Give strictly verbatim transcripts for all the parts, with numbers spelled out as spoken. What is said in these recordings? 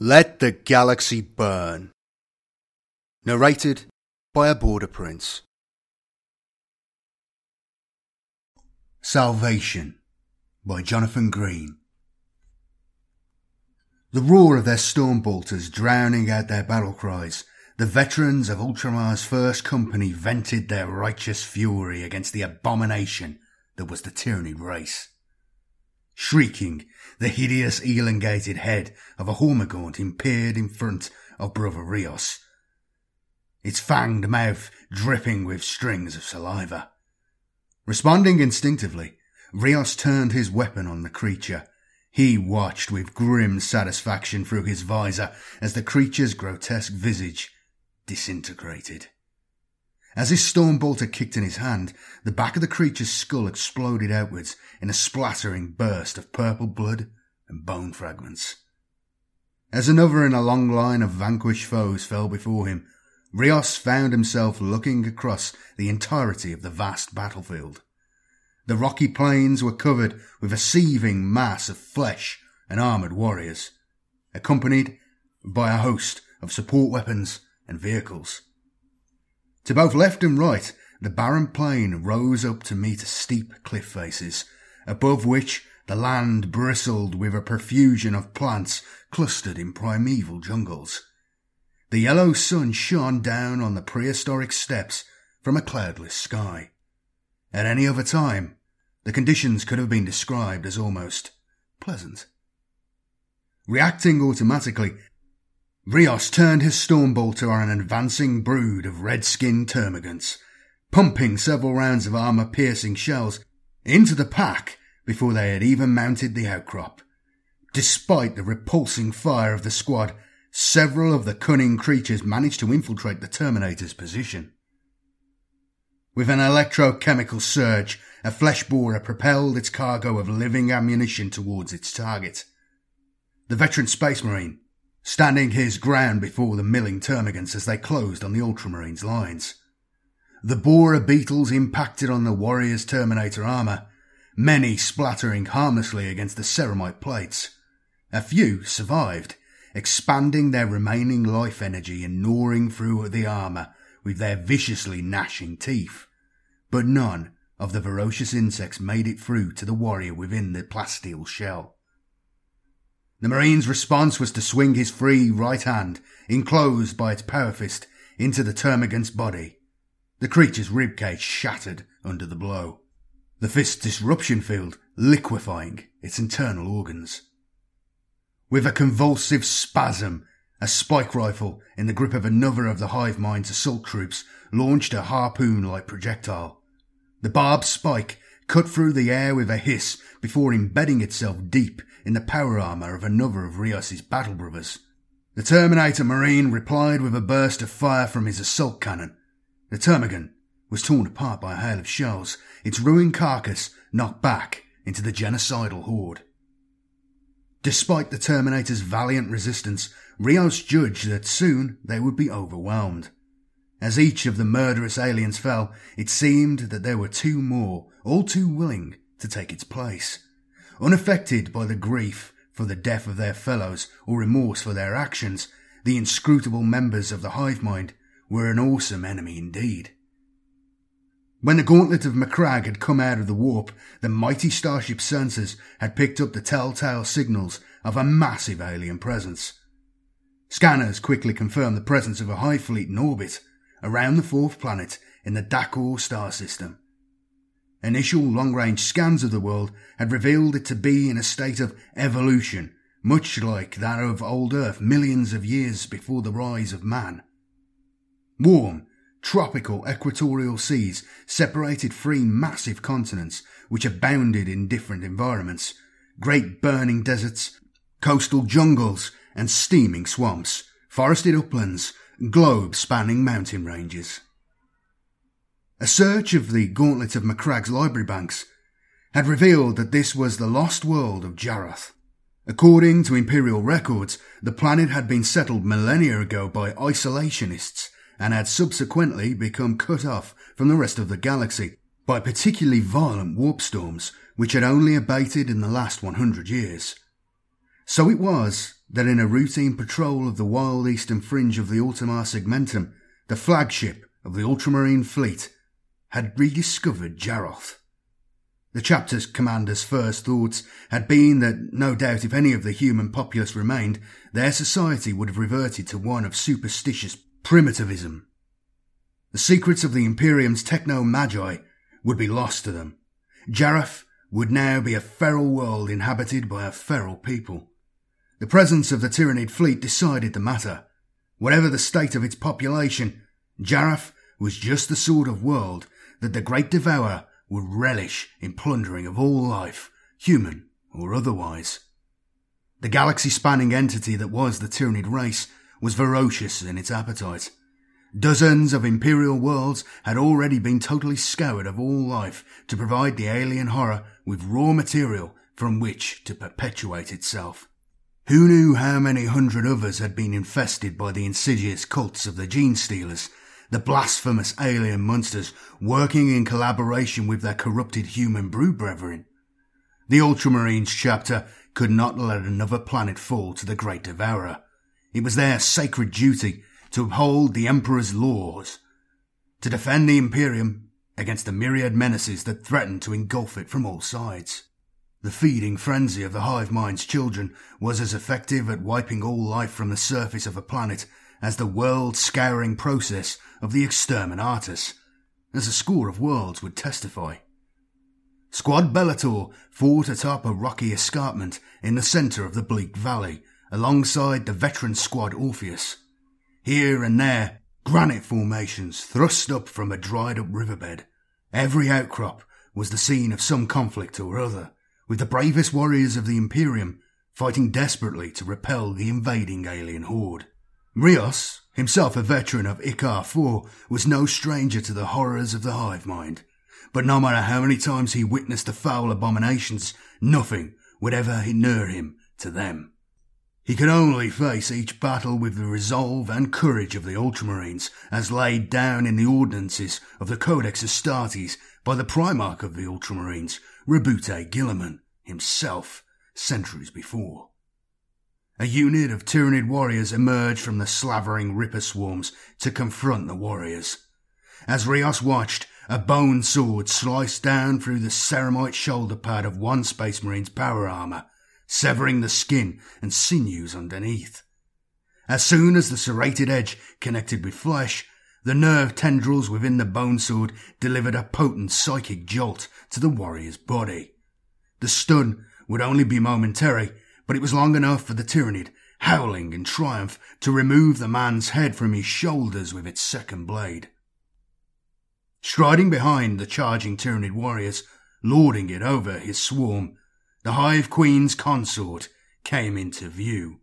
Let the Galaxy Burn. Narrated by a Border Prince. Salvation by Jonathan Green. The roar of their stormbolters drowning out their battle cries, the veterans of Ultramar's First Company vented their righteous fury against the abomination that was the Tyranid race. Shrieking, the hideous elongated head of a Hormigaunt appeared in front of Brother Rios, its fanged mouth dripping with strings of saliva. Responding instinctively, Rios turned his weapon on the creature. He watched with grim satisfaction through his visor as the creature's grotesque visage disintegrated. As his stormbolter kicked in his hand, the back of the creature's skull exploded outwards in a splattering burst of purple blood and bone fragments. As another in a long line of vanquished foes fell before him, Rios found himself looking across the entirety of the vast battlefield. The rocky plains were covered with a seething mass of flesh and armoured warriors, accompanied by a host of support weapons and vehicles. To both left and right, the barren plain rose up to meet steep cliff faces, above which the land bristled with a profusion of plants clustered in primeval jungles. The yellow sun shone down on the prehistoric steppes from a cloudless sky. At any other time, the conditions could have been described as almost pleasant. Reacting automatically, Rios turned his stormbolter on an advancing brood of red-skinned termagants, pumping several rounds of armour-piercing shells into the pack before they had even mounted the outcrop. Despite the repulsing fire of the squad, several of the cunning creatures managed to infiltrate the Terminator's position. With an electrochemical surge, a flesh borer propelled its cargo of living ammunition towards its target. The veteran Space Marine, standing his ground before the milling termagants as they closed on the Ultramarines' lines. The borer beetles impacted on the warrior's Terminator armour, many splattering harmlessly against the ceramite plates. A few survived, expanding their remaining life energy and gnawing through the armour with their viciously gnashing teeth. But none of the ferocious insects made it through to the warrior within the plasteel shell. The Marine's response was to swing his free right hand, enclosed by its power fist, into the termagant's body. The creature's ribcage shattered under the blow, the fist's disruption field liquefying its internal organs. With a convulsive spasm, a spike rifle in the grip of another of the hive mind's assault troops launched a harpoon-like projectile. The barbed spike cut through the air with a hiss before embedding itself deep in the power armour of another of Rios's battle brothers. The Terminator Marine replied with a burst of fire from his assault cannon. The termagant was torn apart by a hail of shells, its ruined carcass knocked back into the genocidal horde. Despite the Terminator's valiant resistance, Rios judged that soon they would be overwhelmed. As each of the murderous aliens fell, it seemed that there were two more, all too willing to take its place. Unaffected by the grief for the death of their fellows or remorse for their actions, the inscrutable members of the hive mind were an awesome enemy indeed. When the gauntlet of Macragge had come out of the warp, the mighty starship sensors had picked up the telltale signals of a massive alien presence. Scanners quickly confirmed the presence of a hive fleet in orbit around the fourth planet in the Dakor star system. Initial long-range scans of the world had revealed it to be in a state of evolution, much like that of old Earth millions of years before the rise of man. Warm, tropical equatorial seas separated three massive continents which abounded in different environments, great burning deserts, coastal jungles and steaming swamps, forested uplands, globe-spanning mountain ranges. A search of the Gauntlet of Macragge's library banks had revealed that this was the lost world of Jarath. According to Imperial records, the planet had been settled millennia ago by isolationists and had subsequently become cut off from the rest of the galaxy by particularly violent warp storms which had only abated in the last one hundred years. So it was that in a routine patrol of the wild eastern fringe of the Ultimar Segmentum, the flagship of the Ultramarine fleet had rediscovered Jaroth. The chapter's commander's first thoughts had been that no doubt if any of the human populace remained, their society would have reverted to one of superstitious primitivism. The secrets of the Imperium's techno-magi would be lost to them. Jaroth would now be a feral world inhabited by a feral people. The presence of the Tyranid fleet decided the matter. Whatever the state of its population, Jaroth was just the sort of world that the Great Devourer would relish in plundering of all life, human or otherwise. The galaxy-spanning entity that was the Tyranid race was ferocious in its appetite. Dozens of Imperial worlds had already been totally scoured of all life to provide the alien horror with raw material from which to perpetuate itself. Who knew how many hundred others had been infested by the insidious cults of the Gene Stealers, the blasphemous alien monsters working in collaboration with their corrupted human brood brethren? The Ultramarines chapter could not let another planet fall to the Great Devourer. It was their sacred duty to uphold the Emperor's laws, to defend the Imperium against the myriad menaces that threatened to engulf it from all sides. The feeding frenzy of the hive mind's children was as effective at wiping all life from the surface of a planet as the world-scouring process of the Exterminatus, as a score of worlds would testify. Squad Bellator fought atop a rocky escarpment in the centre of the bleak valley, alongside the veteran Squad Orpheus. Here and there, granite formations thrust up from a dried-up riverbed. Every outcrop was the scene of some conflict or other, with the bravest warriors of the Imperium fighting desperately to repel the invading alien horde. Rios, himself a veteran of Icar four, was no stranger to the horrors of the hive mind, but no matter how many times he witnessed the foul abominations, nothing would ever inure him to them. He could only face each battle with the resolve and courage of the Ultramarines, as laid down in the ordinances of the Codex Astartes by the Primarch of the Ultramarines, Rabute Guilliman, himself, centuries before. A unit of Tyranid warriors emerged from the slavering Ripper swarms to confront the warriors. As Rios watched, a bone sword sliced down through the ceramite shoulder pad of one Space Marine's power armour, severing the skin and sinews underneath. As soon as the serrated edge connected with flesh, the nerve tendrils within the bone sword delivered a potent psychic jolt to the warrior's body. The stun would only be momentary, but it was long enough for the Tyranid, howling in triumph, to remove the man's head from his shoulders with its second blade. Striding behind the charging Tyranid warriors, lording it over his swarm, the Hive Queen's consort came into view.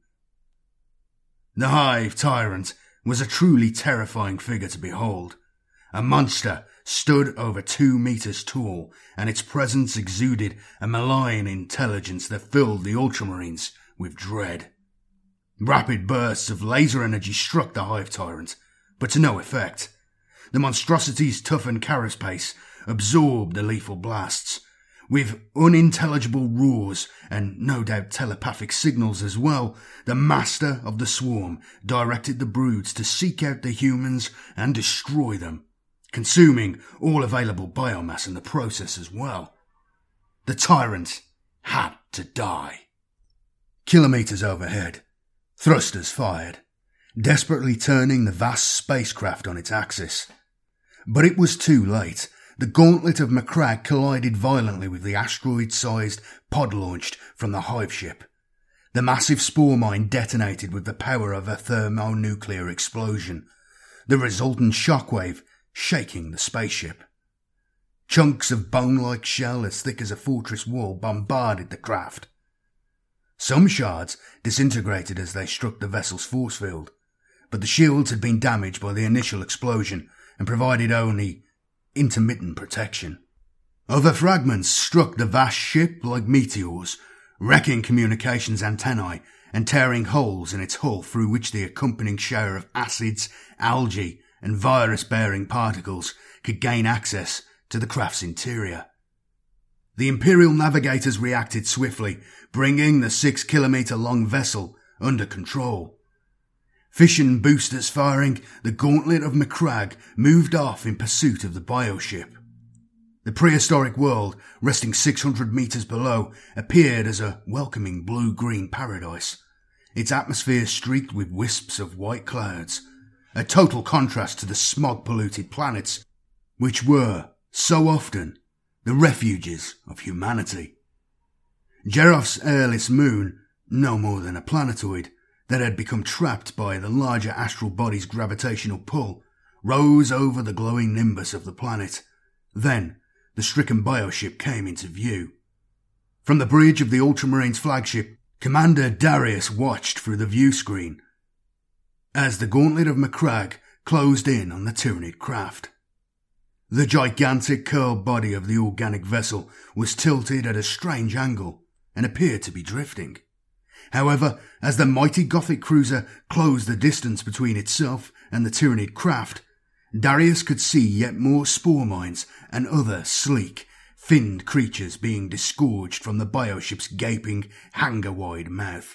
The Hive Tyrant was a truly terrifying figure to behold. A monster stood over two meters tall, and its presence exuded a malign intelligence that filled the Ultramarines with dread. Rapid bursts of laser energy struck the Hive Tyrant, but to no effect. The monstrosity's toughened carapace absorbed the lethal blasts. With unintelligible roars, and no doubt telepathic signals as well, the master of the swarm directed the broods to seek out the humans and destroy them, consuming all available biomass in the process as well. The tyrant had to die. Kilometres overhead, thrusters fired, desperately turning the vast spacecraft on its axis. But it was too late. The gauntlet of Macragge collided violently with the asteroid-sized pod launched from the hive ship. The massive spore mine detonated with the power of a thermonuclear explosion, the resultant shockwave shaking the spaceship. Chunks of bone-like shell as thick as a fortress wall bombarded the craft. Some shards disintegrated as they struck the vessel's force field, but the shields had been damaged by the initial explosion and provided only intermittent protection. Other fragments struck the vast ship like meteors, wrecking communications antennae and tearing holes in its hull through which the accompanying shower of acids, algae and virus-bearing particles could gain access to the craft's interior. The Imperial navigators reacted swiftly, bringing the six-kilometre-long vessel under control. Fission boosters firing, the gauntlet of Macragge moved off in pursuit of the bioship. The prehistoric world, resting six hundred metres below, appeared as a welcoming blue-green paradise, its atmosphere streaked with wisps of white clouds, a total contrast to the smog-polluted planets, which were, so often, the refuges of humanity. Jeroth's airless moon, no more than a planetoid, that had become trapped by the larger astral body's gravitational pull, rose over the glowing nimbus of the planet. Then, the stricken bioship came into view. From the bridge of the Ultramarines flagship, Commander Darius watched through the view screen as the gauntlet of Macragge closed in on the Tyranid craft. The gigantic curled body of the organic vessel was tilted at a strange angle and appeared to be drifting. However, as the mighty Gothic cruiser closed the distance between itself and the Tyranid craft, Darius could see yet more spore mines and other sleek, finned creatures being disgorged from the bioship's gaping, hangar-wide mouth.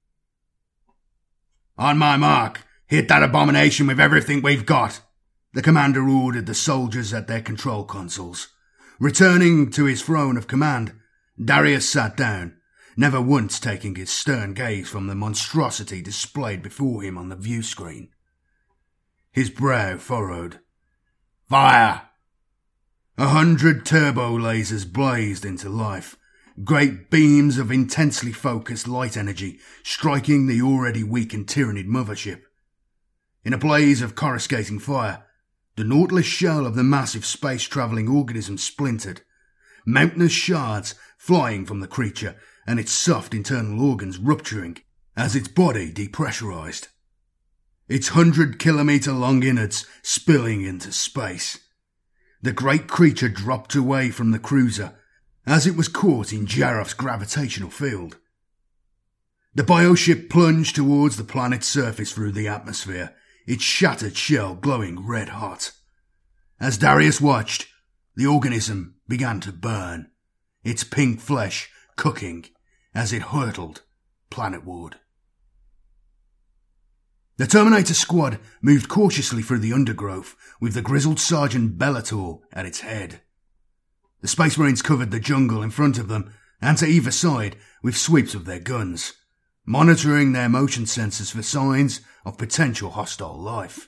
"On my mark, hit that abomination with everything we've got," the commander ordered the soldiers at their control consoles. Returning to his throne of command, Darius sat down, never once taking his stern gaze from the monstrosity displayed before him on the view screen. His brow furrowed. "Fire!" A hundred turbo lasers blazed into life, great beams of intensely focused light energy striking the already weakened Tyranid mothership. In a blaze of coruscating fire, the Nautilus shell of the massive space-travelling organism splintered, mountainous shards flying from the creature and its soft internal organs rupturing as its body depressurized. Its hundred-kilometre-long innards spilling into space. The great creature dropped away from the cruiser as it was caught in Jeroth's gravitational field. The bioship plunged towards the planet's surface through the atmosphere, its shattered shell glowing red-hot. As Darius watched, the organism began to burn, its pink flesh cooking as it hurtled planetward. The Terminator squad moved cautiously through the undergrowth, with the grizzled Sergeant Bellator at its head. The Space Marines covered the jungle in front of them, and to either side, with sweeps of their guns, monitoring their motion sensors for signs of potential hostile life.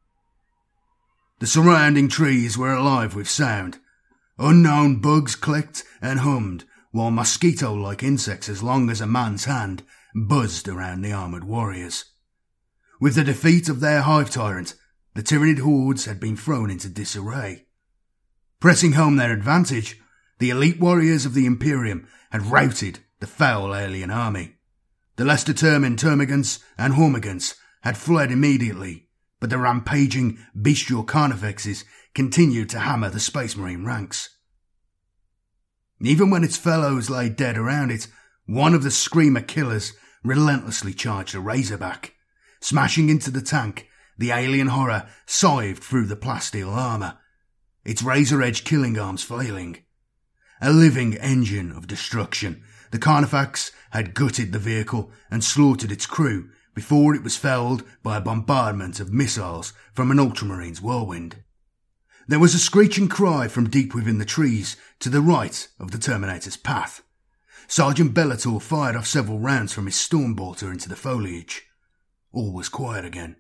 The surrounding trees were alive with sound. Unknown bugs clicked and hummed, while mosquito-like insects as long as a man's hand buzzed around the armoured warriors. With the defeat of their hive tyrant, the Tyranid hordes had been thrown into disarray. Pressing home their advantage, the elite warriors of the Imperium had routed the foul alien army. The less determined termagants and hormagants had fled immediately, but the rampaging bestial carnifexes continued to hammer the Space Marine ranks. Even when its fellows lay dead around it, one of the Screamer killers relentlessly charged a Razorback. Smashing into the tank, the alien horror scythed through the plasteel armour, its razor-edged killing arms flailing. A living engine of destruction, the Carnifex had gutted the vehicle and slaughtered its crew before it was felled by a bombardment of missiles from an Ultramarines whirlwind. There was a screeching cry from deep within the trees to the right of the Terminator's path. Sergeant Bellator fired off several rounds from his Stormbolter into the foliage. All was quiet again.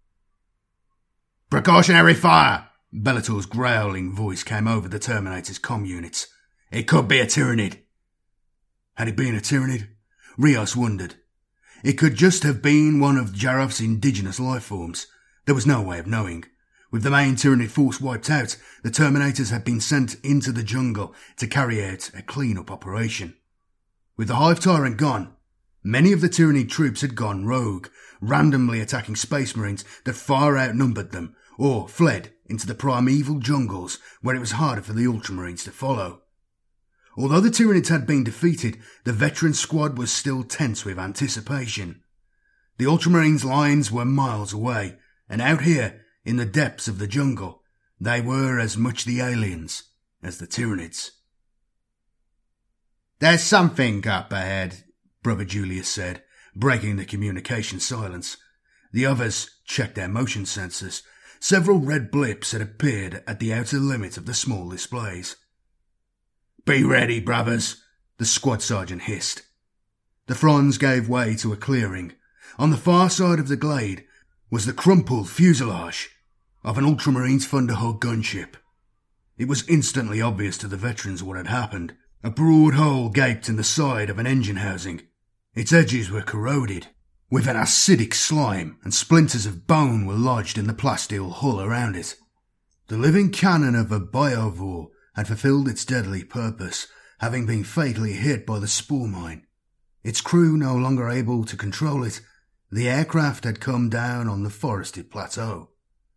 "Precautionary fire!" Bellator's growling voice came over the Terminator's comm units. "It could be a Tyranid." Had it been a Tyranid? Rios wondered. It could just have been one of Jeroth's indigenous life forms. There was no way of knowing. With the main Tyranid force wiped out, the Terminators had been sent into the jungle to carry out a clean-up operation. With the Hive Tyrant gone, many of the Tyranid troops had gone rogue, randomly attacking Space Marines that far outnumbered them, or fled into the primeval jungles where it was harder for the Ultramarines to follow. Although the Tyranids had been defeated, the veteran squad was still tense with anticipation. The Ultramarines' lines were miles away, and out here, in the depths of the jungle, they were as much the aliens as the Tyranids. "There's something up ahead," Brother Julius said, breaking the communication silence. The others checked their motion sensors. Several red blips had appeared at the outer limit of the small displays. "Be ready, brothers," the squad sergeant hissed. The fronds gave way to a clearing. On the far side of the glade was the crumpled fuselage of an Ultramarines Thunderhawk gunship. It was instantly obvious to the veterans what had happened. A broad hole gaped in the side of an engine housing. Its edges were corroded with an acidic slime, and splinters of bone were lodged in the plasteel hull around it. The living cannon of a biovore had fulfilled its deadly purpose, having been fatally hit by the spore mine. Its crew no longer able to control it, the aircraft had come down on the forested plateau.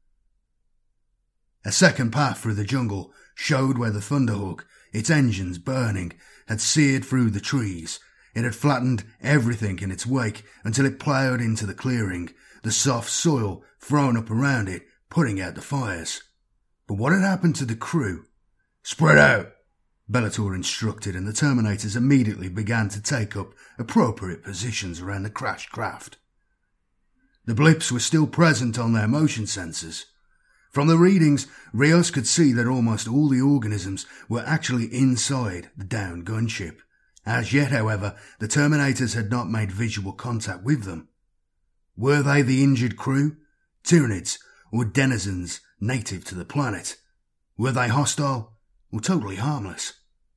A second path through the jungle showed where the Thunderhawk, its engines burning, had seared through the trees. It had flattened everything in its wake until it ploughed into the clearing, the soft soil thrown up around it, putting out the fires. But what had happened to the crew? "Spread out," Bellator instructed, and the Terminators immediately began to take up appropriate positions around the crashed craft. The blips were still present on their motion sensors. From the readings, Rios could see that almost all the organisms were actually inside the downed gunship. As yet, however, the Terminators had not made visual contact with them. Were they the injured crew, Tyranids, or denizens native to the planet? Were they hostile or totally harmless?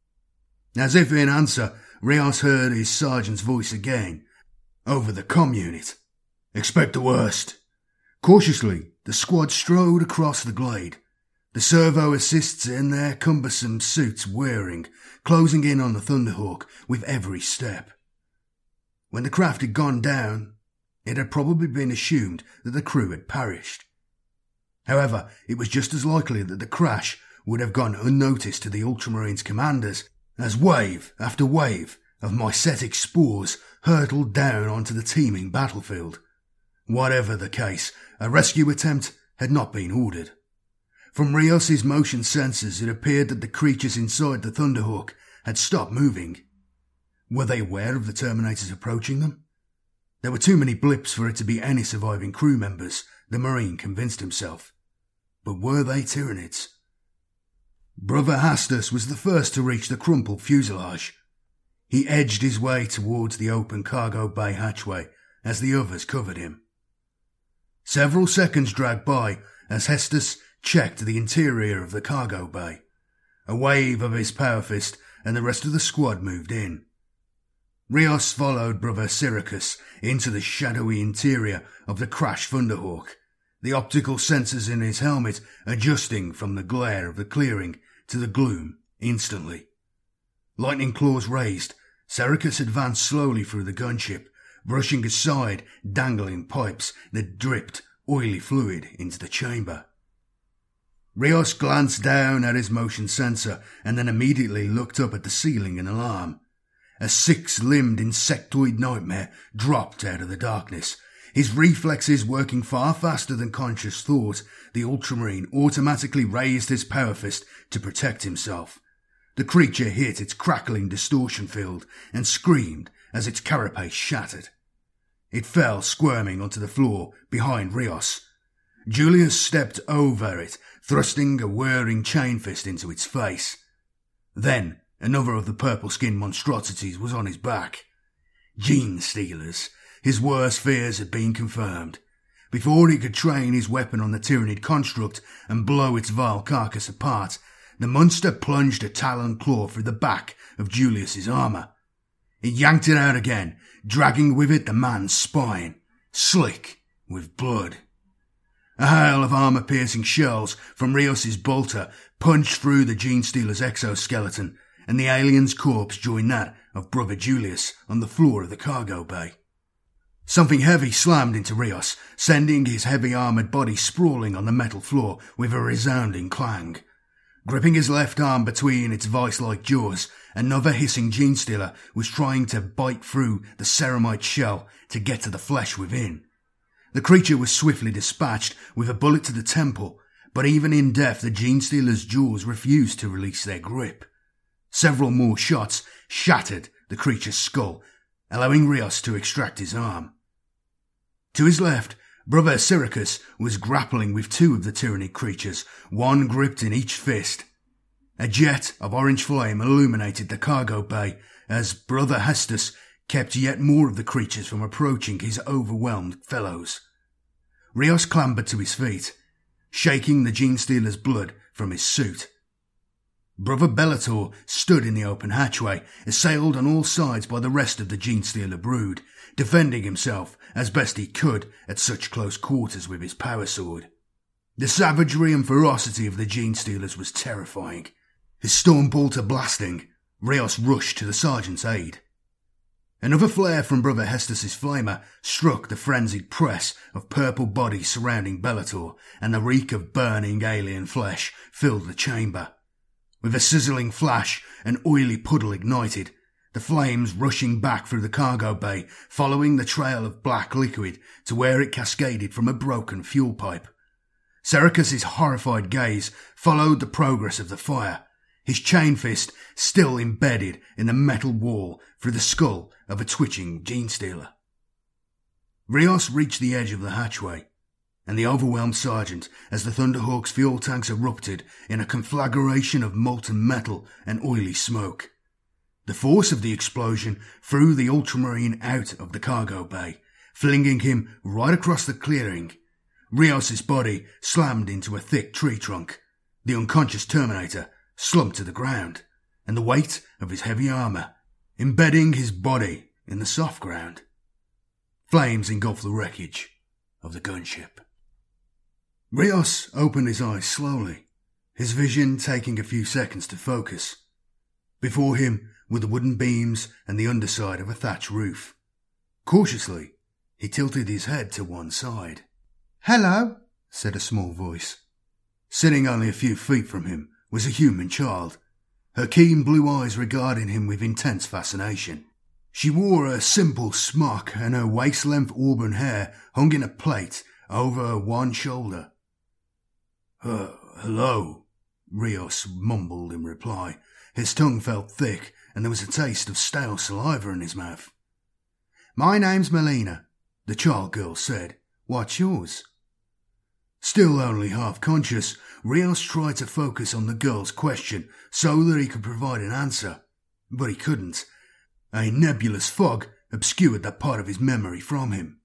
As if in answer, Rios heard his sergeant's voice again, over the comm unit. "Expect the worst." Cautiously, the squad strode across the glade, the servo assists in their cumbersome suits whirring, closing in on the Thunderhawk with every step. When the craft had gone down, it had probably been assumed that the crew had perished. However, it was just as likely that the crash would have gone unnoticed to the Ultramarines commanders, as wave after wave of mycetic spores hurtled down onto the teeming battlefield. Whatever the case, a rescue attempt had not been ordered. From Rios's motion sensors, it appeared that the creatures inside the Thunderhawk had stopped moving. Were they aware of the Terminators approaching them? There were too many blips for it to be any surviving crew members, the Marine convinced himself. But were they Tyranids? Brother Hastus was the first to reach the crumpled fuselage. He edged his way towards the open cargo bay hatchway as the others covered him. Several seconds dragged by as Hestus checked the interior of the cargo bay. A wave of his power fist and the rest of the squad moved in. Rios followed Brother Syracuse into the shadowy interior of the crashed Thunderhawk, the optical sensors in his helmet adjusting from the glare of the clearing to the gloom instantly. Lightning claws raised, Syracuse advanced slowly through the gunship, brushing aside dangling pipes that dripped oily fluid into the chamber. Rios glanced down at his motion sensor and then immediately looked up at the ceiling in alarm. A six-limbed insectoid nightmare dropped out of the darkness. His reflexes working far faster than conscious thought, the Ultramarine automatically raised his power fist to protect himself. The creature hit its crackling distortion field and screamed as its carapace shattered. It fell squirming onto the floor behind Rios. Julius stepped over it, thrusting a whirring chain fist into its face. Then another of the purple-skinned monstrosities was on his back. Gene stealers. His worst fears had been confirmed. Before he could train his weapon on the Tyranid construct and blow its vile carcass apart, the monster plunged a taloned claw through the back of Julius's armour. It yanked it out again, dragging with it the man's spine, slick with blood. A hail of armour-piercing shells from Rios's bolter punched through the Gene Stealer's exoskeleton, and the alien's corpse joined that of Brother Julius on the floor of the cargo bay. Something heavy slammed into Rios, sending his heavy-armoured body sprawling on the metal floor with a resounding clang. Gripping his left arm between its vice-like jaws, another hissing Gene Stealer was trying to bite through the ceramite shell to get to the flesh within. The creature was swiftly dispatched with a bullet to the temple, but even in death the Gene Stealer's jaws refused to release their grip. Several more shots shattered the creature's skull, allowing Rios to extract his arm. To his left, Brother Syracuse was grappling with two of the Tyranid creatures, one gripped in each fist. A jet of orange flame illuminated the cargo bay as Brother Hestus kept yet more of the creatures from approaching his overwhelmed fellows. Rios clambered to his feet, shaking the Genestealer's blood from his suit. Brother Bellator stood in the open hatchway, assailed on all sides by the rest of the Genestealer brood, defending himself as best he could at such close quarters with his power sword. The savagery and ferocity of the Genestealers was terrifying. His Stormbolter blasting, Rios rushed to the sergeant's aid. Another flare from Brother Hestus's flamer struck the frenzied press of purple bodies surrounding Bellator, and the reek of burning alien flesh filled the chamber. With a sizzling flash, an oily puddle ignited, the flames rushing back through the cargo bay, following the trail of black liquid to where it cascaded from a broken fuel pipe. Syracus's horrified gaze followed the progress of the fire, his chain fist still embedded in the metal wall through the skull of a twitching Genestealer. Rios reached the edge of the hatchway, and the overwhelmed sergeant as the Thunderhawk's fuel tanks erupted in a conflagration of molten metal and oily smoke. The force of the explosion threw the Ultramarine out of the cargo bay, flinging him right across the clearing. Rios's body slammed into a thick tree trunk. The unconscious Terminator slumped to the ground, and the weight of his heavy armour embedding his body in the soft ground. Flames engulfed the wreckage of the gunship. Rios opened his eyes slowly, his vision taking a few seconds to focus. Before him were the wooden beams and the underside of a thatch roof. Cautiously, he tilted his head to one side. "Hello," said a small voice. Sitting only a few feet from him was a human child, her keen blue eyes regarding him with intense fascination. She wore a simple smock, and her waist-length auburn hair hung in a plait over her one shoulder. Uh, hello, Rios mumbled in reply. His tongue felt thick, and there was a taste of stale saliva in his mouth. "My name's Melina," the child girl said. "What's yours?" Still only half conscious, Rios tried to focus on the girl's question so that he could provide an answer, but he couldn't. A nebulous fog obscured that part of his memory from him.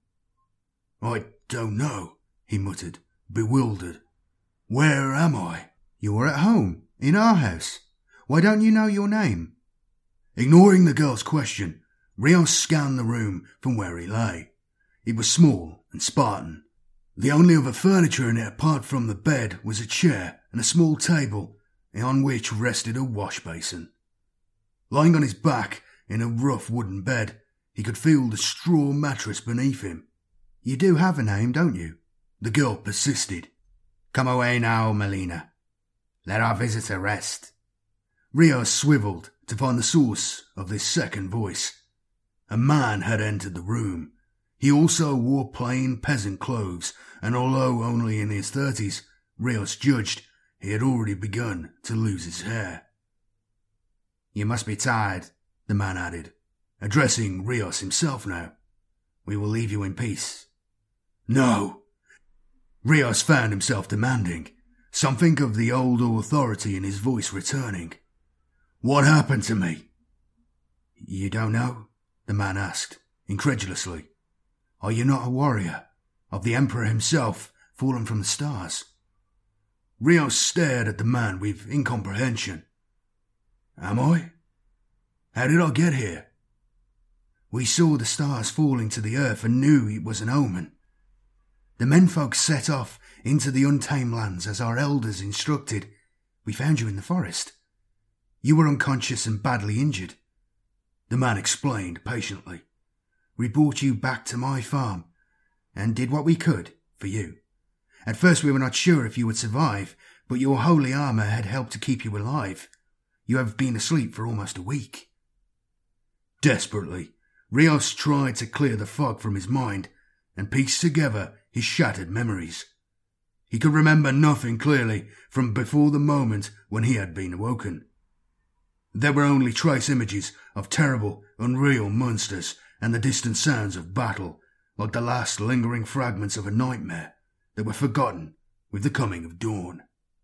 "I don't know," he muttered, bewildered. "Where am I?" "You're at home, in our house. Why don't you know your name?" Ignoring the girl's question, Rios scanned the room from where he lay. It was small and Spartan. The only other furniture in it apart from the bed was a chair and a small table on which rested a wash basin. Lying on his back in a rough wooden bed, he could feel the straw mattress beneath him. "You do have a name, don't you?" the girl persisted. "Come away now, Melina. Let our visitor rest." Rios swiveled to find the source of this second voice. A man had entered the room. He also wore plain peasant clothes, and although only in his thirties, Rios judged he had already begun to lose his hair. "You must be tired," the man added, addressing Rios himself now. "We will leave you in peace." "No!" Rios found himself demanding, something of the old authority in his voice returning. "What happened to me?" "You don't know?" the man asked, incredulously. "Are you not a warrior of the Emperor himself, fallen from the stars?" Rios stared at the man with incomprehension. "Am I? How did I get here?" "We saw the stars falling to the earth and knew it was an omen. The menfolk set off into the untamed lands as our elders instructed. We found you in the forest. You were unconscious and badly injured," the man explained patiently. "We brought you back to my farm and did what we could for you. At first we were not sure if you would survive, but your holy armour had helped to keep you alive. You have been asleep for almost a week." Desperately, Rios tried to clear the fog from his mind and piece together his shattered memories. He could remember nothing clearly from before the moment when he had been awoken. There were only trace images of terrible, unreal monsters and the distant sounds of battle, like the last lingering fragments of a nightmare that were forgotten with the coming of dawn.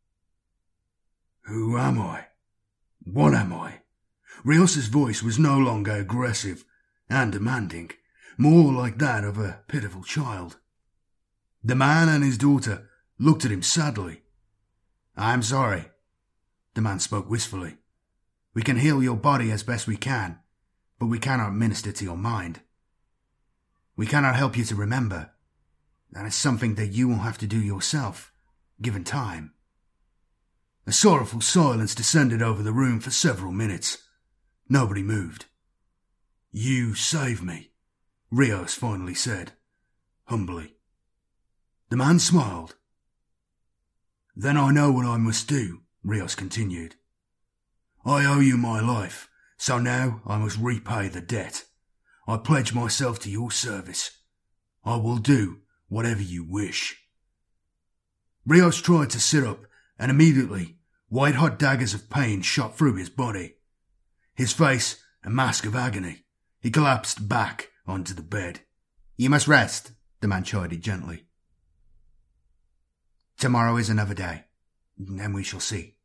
Who am I? What am I? Rios's voice was no longer aggressive and demanding, more like that of a pitiful child. The man and his daughter looked at him sadly. I'm sorry, the man spoke wistfully. We can heal your body as best we can, but we cannot minister to your mind. We cannot help you to remember. That is something that you will have to do yourself, given time. A sorrowful silence descended over the room for several minutes. Nobody moved. You saved me, Rios finally said, humbly. The man smiled. Then I know what I must do, Rios continued. I owe you my life, so now I must repay the debt. I pledge myself to your service. I will do whatever you wish. Rios tried to sit up, and immediately white-hot daggers of pain shot through his body. His face a mask of agony. He collapsed back onto the bed. You must rest, the man chided gently. Tomorrow is another day, and we shall see.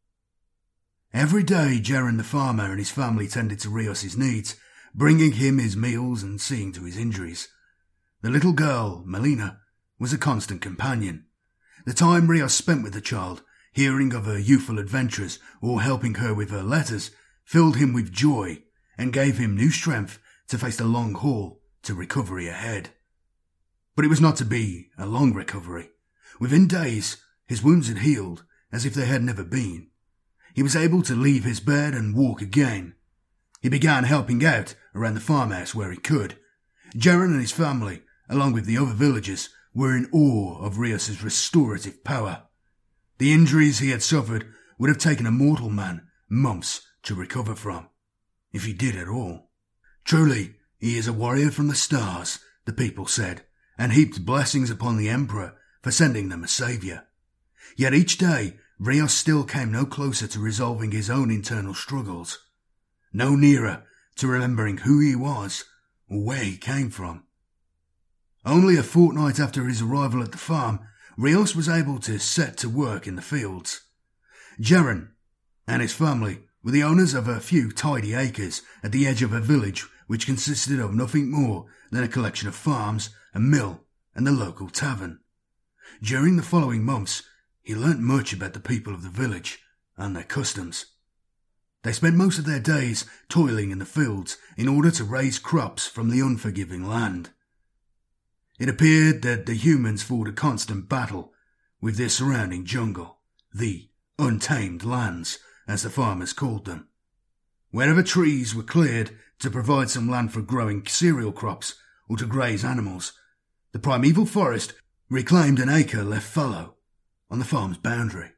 Every day, Jaren the farmer and his family tended to Rios's needs, bringing him his meals and seeing to his injuries. The little girl, Melina, was a constant companion. The time Rios spent with the child, hearing of her youthful adventures or helping her with her letters, filled him with joy and gave him new strength to face the long haul to recovery ahead. But it was not to be a long recovery. Within days, his wounds had healed as if they had never been. He was able to leave his bed and walk again. He began helping out around the farmhouse where he could. Jaren and his family, along with the other villagers, were in awe of Rios's restorative power. The injuries he had suffered would have taken a mortal man months to recover from, if he did at all. Truly, he is a warrior from the stars, the people said, and heaped blessings upon the Emperor for sending them a saviour. Yet each day, Rios still came no closer to resolving his own internal struggles, no nearer to remembering who he was or where he came from. Only a fortnight after his arrival at the farm, Rios was able to set to work in the fields. Jaren and his family were the owners of a few tidy acres at the edge of a village which consisted of nothing more than a collection of farms, a mill, and the local tavern. During the following months, he learnt much about the people of the village and their customs. They spent most of their days toiling in the fields in order to raise crops from the unforgiving land. It appeared that the humans fought a constant battle with their surrounding jungle, the untamed lands, as the farmers called them. Wherever trees were cleared to provide some land for growing cereal crops or to graze animals, the primeval forest reclaimed an acre left fallow on the farm's boundary.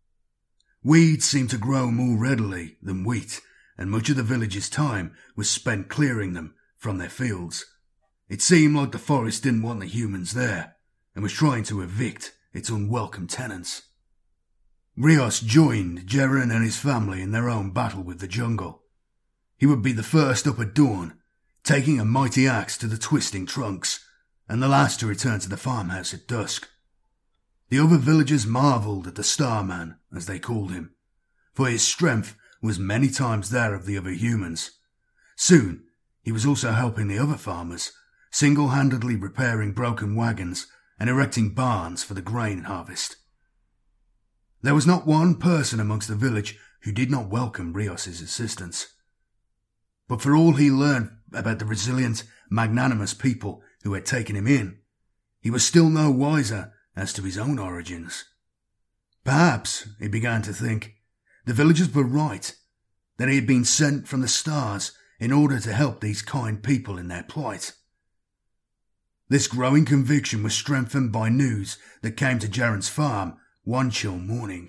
Weeds seemed to grow more readily than wheat, and much of the village's time was spent clearing them from their fields. It seemed like the forest didn't want the humans there, and was trying to evict its unwelcome tenants. Rios joined Jaren and his family in their own battle with the jungle. He would be the first up at dawn, taking a mighty axe to the twisting trunks, and the last to return to the farmhouse at dusk. The other villagers marvelled at the Starman, as they called him, for his strength was many times that of the other humans. Soon, he was also helping the other farmers, single-handedly repairing broken wagons and erecting barns for the grain harvest. There was not one person amongst the village who did not welcome Rios's assistance. But for all he learned about the resilient, magnanimous people who had taken him in, he was still no wiser as to his own origins. Perhaps, he began to think, the villagers were right, that he had been sent from the stars in order to help these kind people in their plight. This growing conviction was strengthened by news that came to Jaren's farm one chill morning.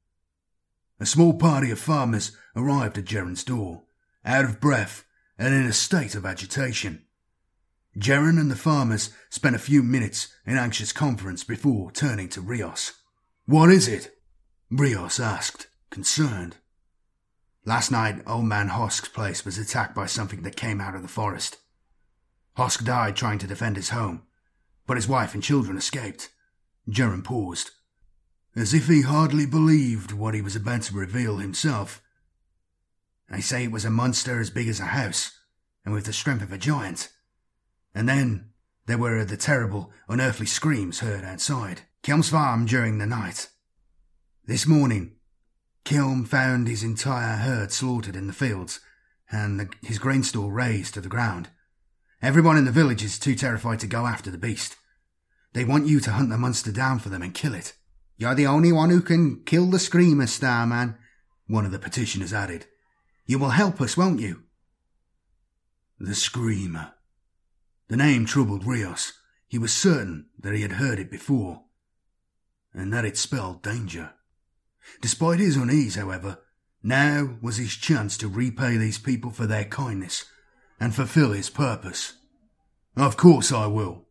A small party of farmers arrived at Jaren's door, out of breath and in a state of agitation. Jaren and the farmers spent a few minutes in anxious conference before turning to Rios. "What is it?" Rios asked, concerned. "Last night, Old Man Hosk's place was attacked by something that came out of the forest," Hosk died trying to defend his home, but his wife and children escaped. Jaren paused, as if he hardly believed what he was about to reveal himself. They say it was a monster as big as a house, and with the strength of a giant. And then there were the terrible, unearthly screams heard outside Kilm's farm during the night. This morning, Kilm found his entire herd slaughtered in the fields, and the, his grain store razed to the ground. Everyone in the village is too terrified to go after the beast. They want you to hunt the monster down for them and kill it. You're the only one who can kill the Screamer, Starman, one of the petitioners added. You will help us, won't you? The Screamer. The name troubled Rios. He was certain that he had heard it before, and that it spelled danger. Despite his unease, however, now was his chance to repay these people for their kindness and fulfill his purpose. Of course I will.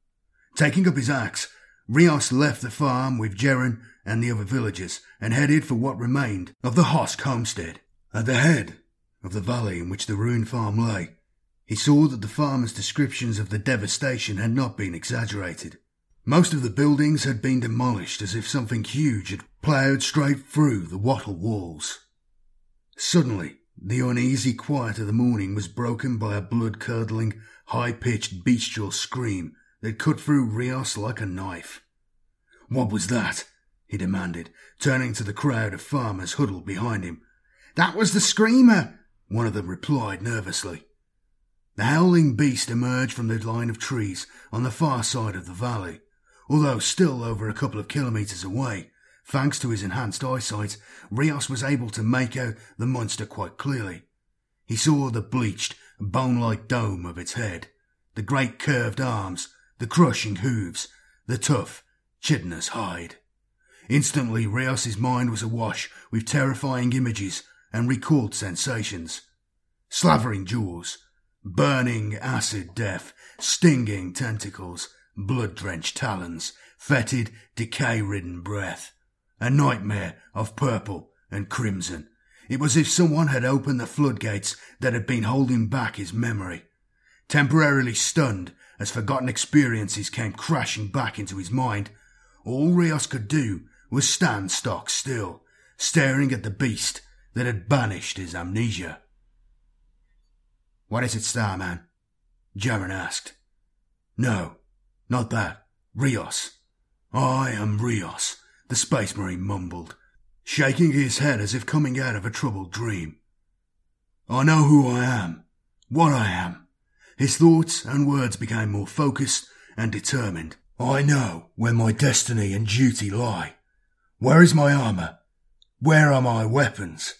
Taking up his axe, Rios left the farm with Jaren and the other villagers and headed for what remained of the Hosk homestead. At the head of the valley in which the ruined farm lay, he saw that the farmer's descriptions of the devastation had not been exaggerated. Most of the buildings had been demolished as if something huge had ploughed straight through the wattle walls. Suddenly, the uneasy quiet of the morning was broken by a blood-curdling, high-pitched bestial scream that cut through Rios like a knife. What was that? He demanded, turning to the crowd of farmers huddled behind him. That was the Screamer, one of them replied nervously. The howling beast emerged from the line of trees on the far side of the valley, although still over a couple of kilometres away. Thanks to his enhanced eyesight, Rios was able to make out the monster quite clearly. He saw the bleached, bone-like dome of its head, the great curved arms, the crushing hooves, the tough, chitinous hide. Instantly, Rios's mind was awash with terrifying images and recalled sensations. Slavering jaws, burning acid death, stinging tentacles, blood-drenched talons, fetid, decay-ridden breath. A nightmare of purple and crimson. It was as if someone had opened the floodgates that had been holding back his memory. Temporarily stunned as forgotten experiences came crashing back into his mind, all Rios could do was stand stock still, staring at the beast that had banished his amnesia. What is it, Starman? Jaren asked. No, not that. Rios. I am Rios, the Space Marine mumbled, shaking his head as if coming out of a troubled dream. I know who I am, what I am. His thoughts and words became more focused and determined. I know where my destiny and duty lie. Where is my armour? Where are my weapons?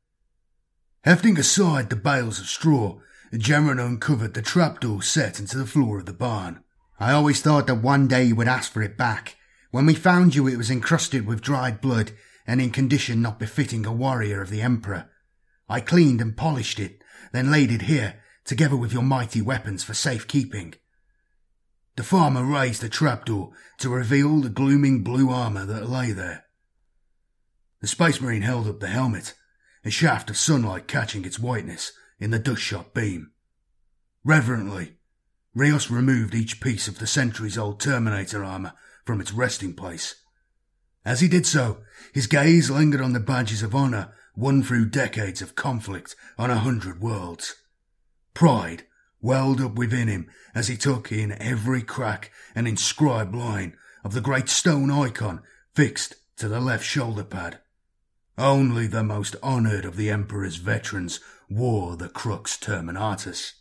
Hefting aside the bales of straw, Jaren uncovered the trapdoor set into the floor of the barn. I always thought that one day you would ask for it back. When we found you, it was encrusted with dried blood and in condition not befitting a warrior of the Emperor. I cleaned and polished it, then laid it here, together with your mighty weapons for safekeeping. The farmer raised the trapdoor to reveal the glooming blue armour that lay there. The Space Marine held up the helmet, a shaft of sunlight catching its whiteness in the dust-shot beam. Reverently, Rios removed each piece of the centuries-old Terminator armour from its resting place. As he did so, his gaze lingered on the badges of honour won through decades of conflict on a hundred worlds. Pride welled up within him as he took in every crack and inscribed line of the great stone icon fixed to the left shoulder pad. Only the most honoured of the Emperor's veterans wore the Crux Terminatus.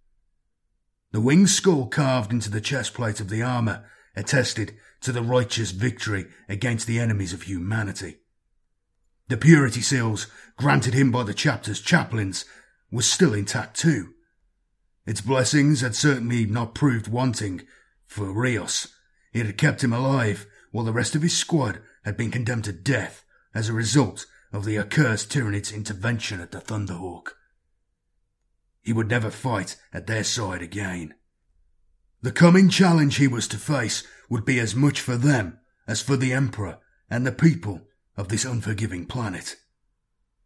The winged skull carved into the chest plate of the armour attested to the righteous victory against the enemies of humanity. The purity seals granted him by the chapter's chaplains was still intact too. Its blessings had certainly not proved wanting for Rios. It had kept him alive while the rest of his squad had been condemned to death as a result of the accursed Tyranid's intervention at the Thunderhawk. He would never fight at their side again. The coming challenge he was to face would be as much for them as for the Emperor and the people of this unforgiving planet.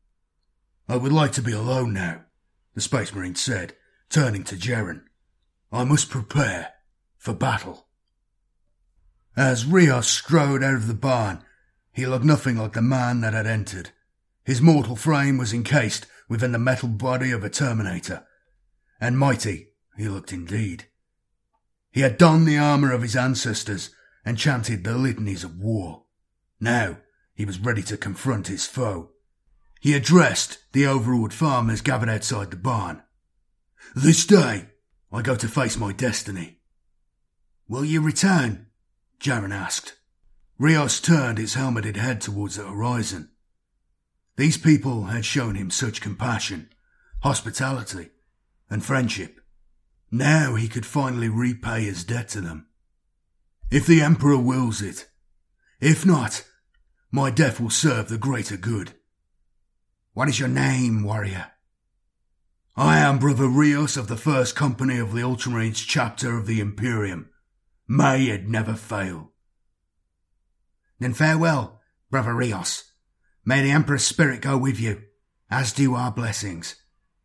I would like to be alone now, the Space Marine said, turning to Jaren. I must prepare for battle. As Rios strode out of the barn, he looked nothing like the man that had entered. His mortal frame was encased within the metal body of a Terminator, and mighty he looked indeed. He had donned the armour of his ancestors and chanted the litanies of war. Now he was ready to confront his foe. He addressed the overawed farmers gathered outside the barn. This day I go to face my destiny. Will you return? Jaren asked. Rios turned his helmeted head towards the horizon. These people had shown him such compassion, hospitality, and friendship. Now he could finally repay his debt to them. If the Emperor wills it. If not, my death will serve the greater good. What is your name, warrior? I am Brother Rios of the First Company of the Ultramarines chapter of the Imperium. May it never fail. Then farewell, Brother Rios. May the Emperor's spirit go with you, as do our blessings.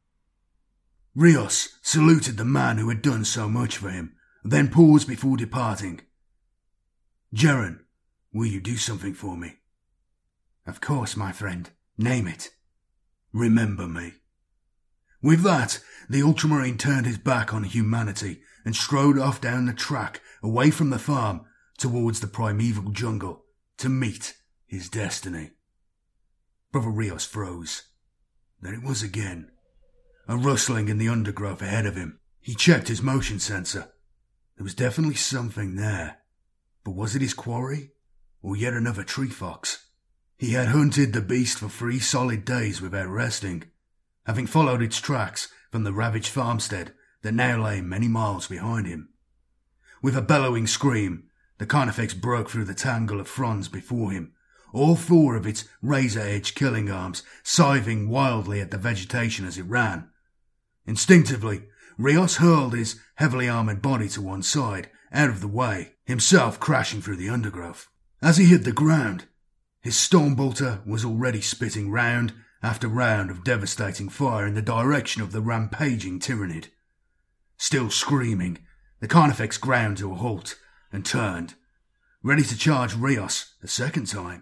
Rios saluted the man who had done so much for him, then paused before departing. Jaren, will you do something for me? Of course, my friend. Name it. Remember me. With that, the Ultramarine turned his back on humanity and strode off down the track away from the farm towards the primeval jungle to meet his destiny. Brother Rios froze. There it was again. A rustling in the undergrowth ahead of him. He checked his motion sensor. There was definitely something there. But was it his quarry? Or yet another tree fox? He had hunted the beast for three solid days without resting, having followed its tracks from the ravaged farmstead that now lay many miles behind him. With a bellowing scream, the Carnifex broke through the tangle of fronds before him, all four of its razor-edged killing arms scything wildly at the vegetation as it ran. Instinctively, Rios hurled his heavily armoured body to one side, out of the way, himself crashing through the undergrowth. As he hit the ground, his Stormbolter was already spitting round after round of devastating fire in the direction of the rampaging Tyranid. Still screaming, the Carnifex ground to a halt and turned, ready to charge Rios a second time.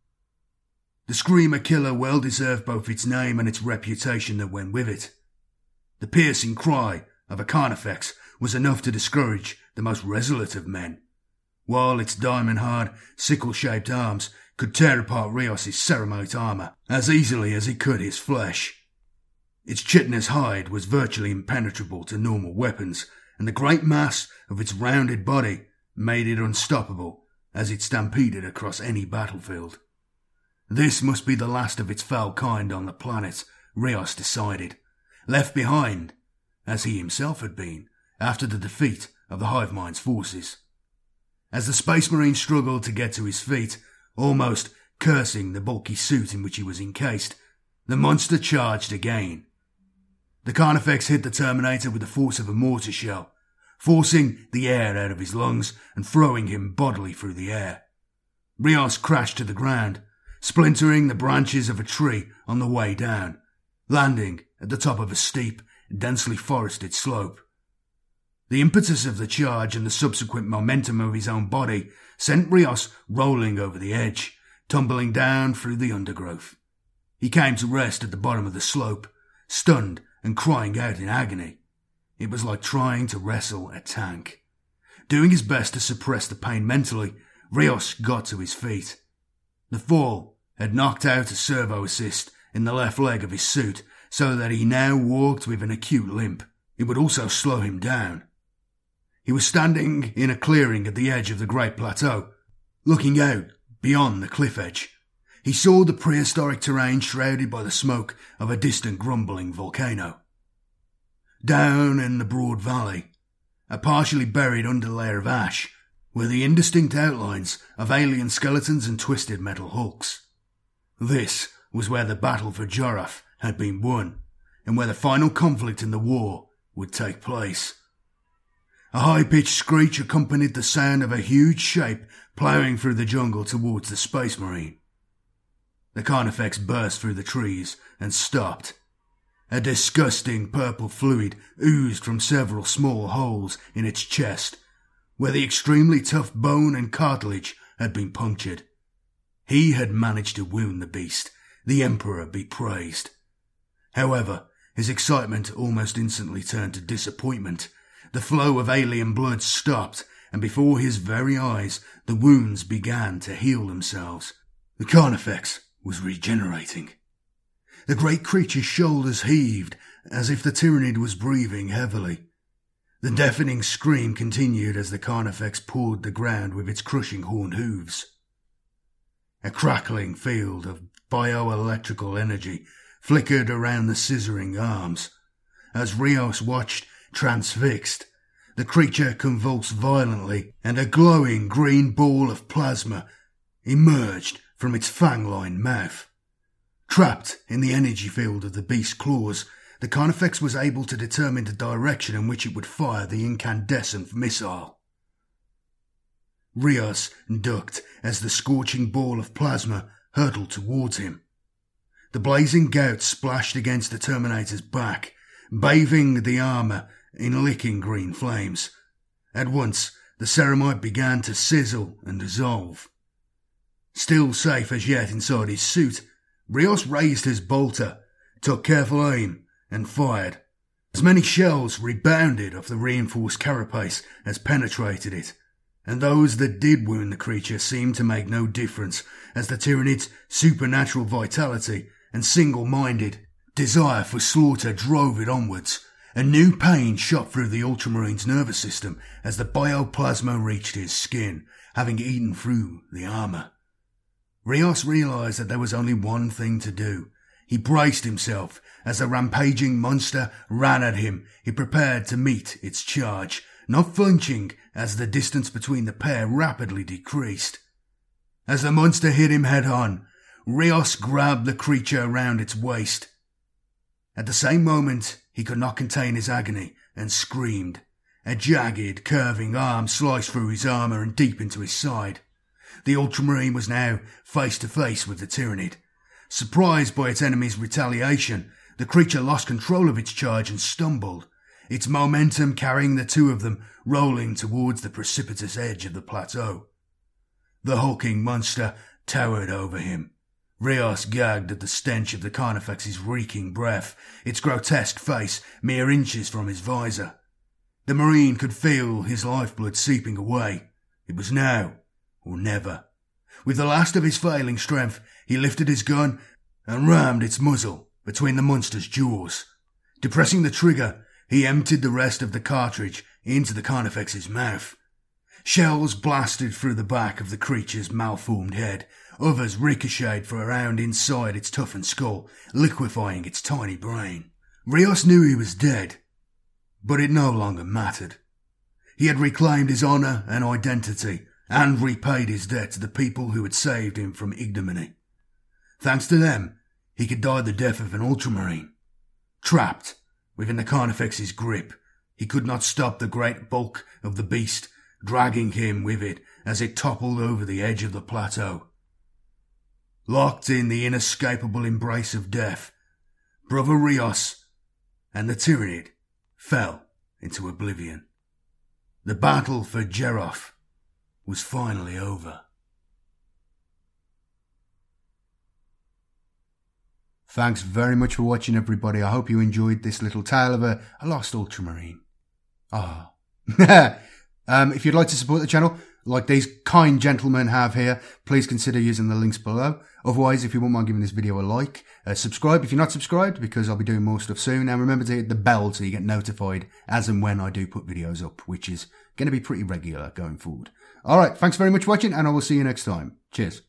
The Screamer Killer well deserved both its name and its reputation that went with it. The piercing cry of a Carnifex was enough to discourage the most resolute of men, while its diamond-hard, sickle-shaped arms could tear apart Rios' ceramite armour as easily as it could his flesh. Its chitinous hide was virtually impenetrable to normal weapons, and the great mass of its rounded body made it unstoppable as it stampeded across any battlefield. This must be the last of its foul kind on the planet, Rios decided, left behind, as he himself had been, after the defeat of the Hivemind's forces. As the Space Marine struggled to get to his feet, almost cursing the bulky suit in which he was encased, the monster charged again. The Carnifex hit the Terminator with the force of a mortar shell, forcing the air out of his lungs and throwing him bodily through the air. Rios crashed to the ground, splintering the branches of a tree on the way down, landing at the top of a steep, densely forested slope. The impetus of the charge and the subsequent momentum of his own body sent Rios rolling over the edge, tumbling down through the undergrowth. He came to rest at the bottom of the slope, stunned and crying out in agony. It was like trying to wrestle a tank. Doing his best to suppress the pain mentally, Rios got to his feet. The fall had knocked out a servo assist in the left leg of his suit so that he now walked with an acute limp. It would also slow him down. He was standing in a clearing at the edge of the Great Plateau, looking out beyond the cliff edge. He saw the prehistoric terrain shrouded by the smoke of a distant grumbling volcano. Down in the broad valley, a partially buried underlayer of ash, were the indistinct outlines of alien skeletons and twisted metal hulks. This was where the battle for Jorath had been won, and where the final conflict in the war would take place. A high-pitched screech accompanied the sound of a huge shape ploughing through the jungle towards the Space Marine. The Carnifex burst through the trees and stopped, A disgusting purple fluid oozed from several small holes in its chest, where the extremely tough bone and cartilage had been punctured. He had managed to wound the beast, the Emperor be praised. However, his excitement almost instantly turned to disappointment. The flow of alien blood stopped, and before his very eyes the wounds began to heal themselves. The Carnifex was regenerating. The great creature's shoulders heaved, as if the Tyranid was breathing heavily. The deafening scream continued as the Carnifex pawed the ground with its crushing horned hooves. A crackling field of bioelectrical energy flickered around the scissoring arms. As Rios watched, transfixed, the creature convulsed violently, and a glowing green ball of plasma emerged from its fang-lined mouth. Trapped in the energy field of the beast's claws, the Carnifex was able to determine the direction in which it would fire the incandescent missile. Rios ducked as the scorching ball of plasma hurtled towards him. The blazing gout splashed against the Terminator's back, bathing the armour in licking green flames. At once, the ceramite began to sizzle and dissolve. Still safe as yet inside his suit, Rios raised his bolter, took careful aim, and fired. As many shells rebounded off the reinforced carapace as penetrated it, and those that did wound the creature seemed to make no difference, as the Tyranid's supernatural vitality and single-minded desire for slaughter drove it onwards. A new pain shot through the Ultramarine's nervous system as the bioplasma reached his skin, having eaten through the armour. Rios realised that there was only one thing to do. He braced himself as the rampaging monster ran at him. He prepared to meet its charge, not flinching as the distance between the pair rapidly decreased. As the monster hit him head-on, Rios grabbed the creature around its waist. At the same moment, he could not contain his agony and screamed. A jagged, curving arm sliced through his armour and deep into his side. The Ultramarine was now face to face with the Tyranid. Surprised by its enemy's retaliation, the creature lost control of its charge and stumbled, its momentum carrying the two of them rolling towards the precipitous edge of the plateau. The hulking monster towered over him. Rios gagged at the stench of the Carnifex's reeking breath, its grotesque face mere inches from his visor. The Marine could feel his lifeblood seeping away. It was now or never. With the last of his failing strength, he lifted his gun and rammed its muzzle between the monster's jaws. Depressing the trigger, he emptied the rest of the cartridge into the Carnifex's mouth. Shells blasted through the back of the creature's malformed head. Others ricocheted for around inside its toughened skull, liquefying its tiny brain. Rios knew he was dead, but it no longer mattered. He had reclaimed his honour and identity, and repaid his debt to the people who had saved him from ignominy. Thanks to them, he could die the death of an Ultramarine. Trapped within the Carnifex's grip, he could not stop the great bulk of the beast, dragging him with it as it toppled over the edge of the plateau. Locked in the inescapable embrace of death, Brother Rios and the Tyranid fell into oblivion. The battle for Jeroth was finally over. Thanks very much for watching, everybody. I hope you enjoyed this little tale of a, a lost Ultramarine. Ah. Oh. um, if you'd like to support the channel, like these kind gentlemen have here, please consider using the links below. Otherwise, if you wouldn't mind giving this video a like, uh, subscribe if you're not subscribed, because I'll be doing more stuff soon. And remember to hit the bell so you get notified as and when I do put videos up, which is going to be pretty regular going forward. Alright, thanks very much for watching, and I will see you next time. Cheers.